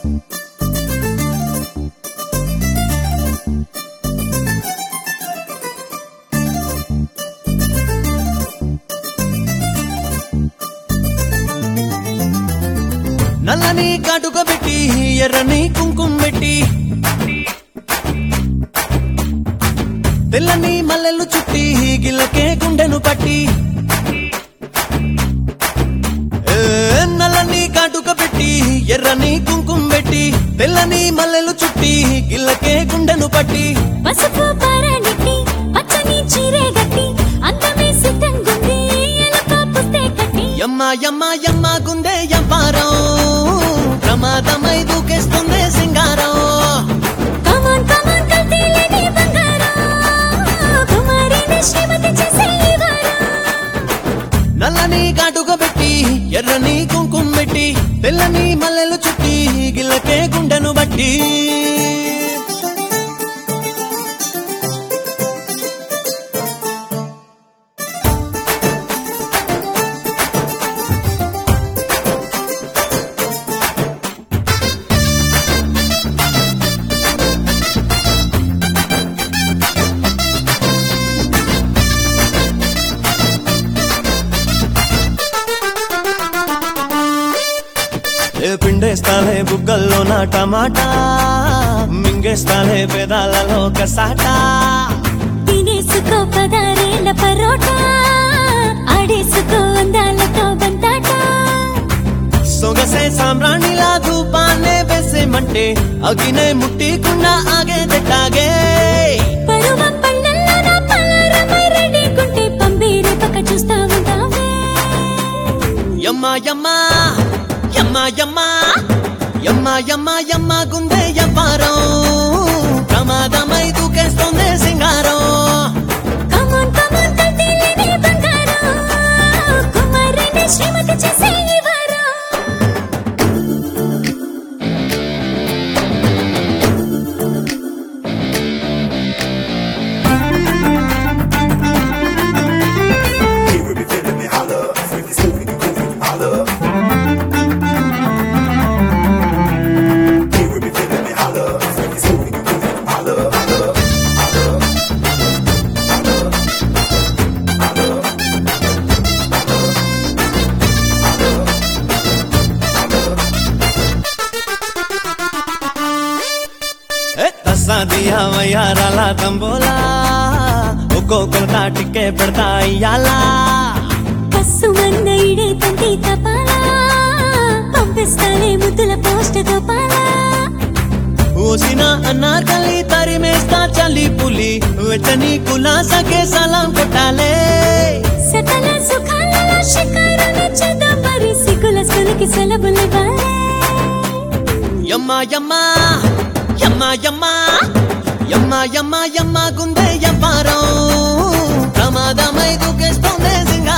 నల్లని కాటుక పెట్టి ఎర్రని కుంకుమ పెట్టి తెల్లని మల్లెలు చుట్టి గిల్లకే గుండెను పట్టి నల్లని కాటుక పెట్టి ఎర్రని కుంకుమ పెట్టి తెల్లని మల్లెలు చుట్టి గిల్లకే గుండెను పట్టి పసుపు పారానికి పచ్చని చీరే గట్టి అందమే సిద్ధంగుంది ఎలక పుస్తే కట్టి యమ్మ యమ్మ యమ్మ గుందే యవ్వారం ప్రమాదమై దూకేస్తుంది సింగారం కమాన్ కమాన్ కల్తీలేని బంగారం కుమారిని శ్రీమతి చేసే ఈ వారం నల్లని కాటుక పెట్టి ఎర్రని కుంకుమ పెట్టి తెల్లని మల్లెలు చుట్టి గిల్లకే గుండెను బట్టి పిండేస్తాలే బుగ్గల్లో నా టమాటా మింగేస్తాలే పెదాలలో కసాటా తినేసుకో పదారేళ్ళ పరోటా ఆడేసుకో అందాలతో బంతాట సొగసే సామ్రాణిలా ధూపాన్నే వేసేమంటే అగినే ముట్టికుండా ఆగేదెట్టాగే పరువం పళ్ళల్లో నా పలారమై రెడీకుంటే పంబీరే పక్క చూస్తా ఉంటావే యమ్మ యమ్మ యమ్మ యమ్మ యమ్మ యమ్మ యమ్మ గుందే యవ్వారం ప్రమాదమై దూకేస్తుంది సింగారం కమాన్ కమాన్ కల్తీలేని బంగారం కుమారిని శ్రీమతి చేసే ఈ వారం दिया वयाराला తంబోలా ఒక్కొక్కరు తాటికే పెడతా ఇయ్యాలా కస్సు మన్న ఇడే తంతి తపాలా పంపిస్తాలే ముద్దుల పోస్ట్ గోపాలా ఊసిన అన్నార్కలి తరిమేస్తా చలి పులి వెచ్చని కులాసకే సలాం కొట్టాలే సకల సుఖాలలో షికారుని చేద్దాం మరి సిగ్గుల స్కూలుకి సెలవులివ్వాలే యమ్మ యమ్మ యమ్మ యమ్మ యమ్మ యమ్మ యమ్మ గుందే యవ్వారం ప్రమాదమై దూకేస్తుంది సింగారం